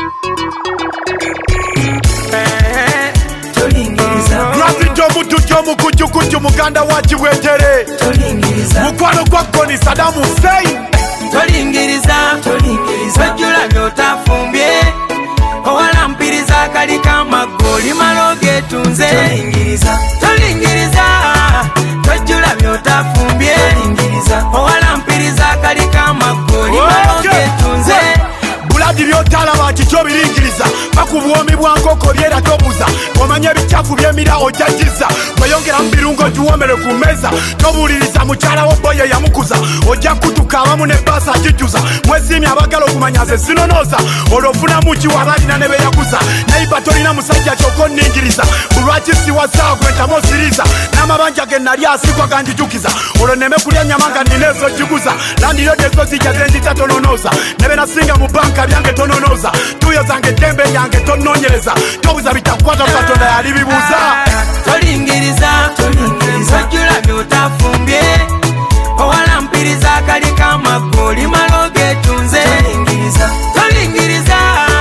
Kuju muganda wachi wetere mukwano kwa koni Saddam Hussein tolingiriza wejula byotafumbye owalampiriza kalika magoli maloge tunze tolingiriza wejula byotafumbye owalampiriza kalika magoli maloge tunze buladi byotalaba kikyo biringiriza bakubuomi bwankoko byera tobuza omanye ebicafu byemira ojagiza weyongera mu birungo giwomere ku meza tobuliriza mukyala wo boye yamukuza ojja kutuka abamu ne basa agijuza mwezimya abagala okumanya ze sinonoza olwofunamu kiwabalina ne beyaguza nayiba tolina musajja kyoko nningiriza bulwaki siwasaa gwentamu osiriza n'amabanja ge nali asigwa ganjijukiza olwo neme kulya nyama nga nina ezo giguza landirodo ezo zijja zenzita tononoza ne benasinga mu banka byange tononoza tuyo zange dembe yange tononyereza tobuza bitakwata Katonda yali bibuuza tolingiriza wejula byotafumbye owalampiriza kalika magoli maloge tunze tolingiriza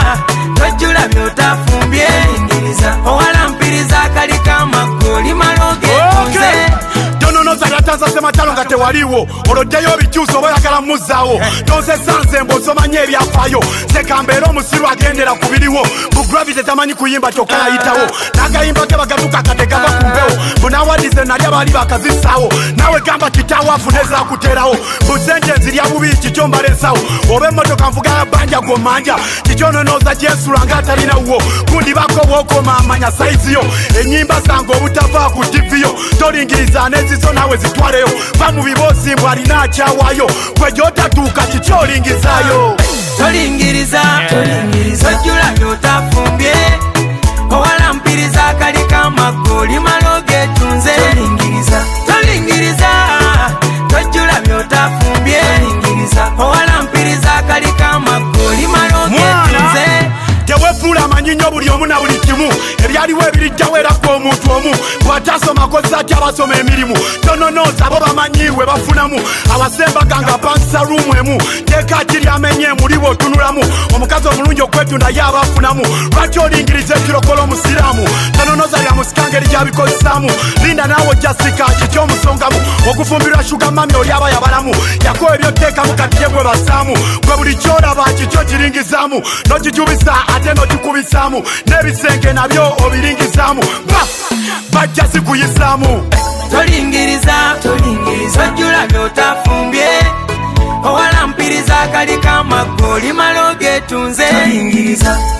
wejula byotafumbye owalampiriza kalika magoli maloge tunze tononoza lataza sematalo nga tewaliwo oloddeyo bikyusa oba oyagala muzaawo tonsesanze mbosomanye ebyafaayo sekambeera omusiru agendera ku biriwo bugravity tamanyi kuyimba kyokka yayitawo n'agayimba ge bagatuka kategava ku mbewo bunawadize nali abaali bakazisaawo nawe gamba kitaawo afuneza akuterawo busenje nzirya bubi kikyo mbalesawo oba emmotoka nvuga ya banja gomanja kikyononoza gyensula ng'atalina wo kundibako bwokoma amanya saiziyo ennyimba zange obutava ku tiviyo tolingiriza nezizo nawe zitwaleyo va mu biboosi mbw alina akyawaayo gwe gyotatuuka kikyolingizayo tolingiriza wejula byotafumbye owalampiriza kalika magoli maloge tunze tolingiriza wejula byotafumbye owalampiriza kalika magoli maloge tunze tewefuula amanyinyo buli omu na buli kimu ebyaliwo ebirijjawo era ku omuntu omu bwatasoma kozaki abasoma emirimu tononoza bo bamanyiwe bafunamu abasembaganga pankisa ruumu emu teeka kiri amenye muliwo otunulamu omukazi omulungi okwetunda ye abafunamu lwaki olingiriza ekirokolo omusiraamu tononoza lya musikangeri gyabikozesaamu linda naawe ojjasika kikyomusongamu okufumbirwa shuga mami oli aba yabalamu yakowa ebyoteekamu kati ye bwe basaamu gwe buli kyolaba kikyo kiringizaamu nogijubisa ate nogikubisaamu n'ebisenge nabyo obiringizaamu bajja zikuyisaamu tolingiriza wejula byotafumbye owalampiriza kalika magoli maloge tunze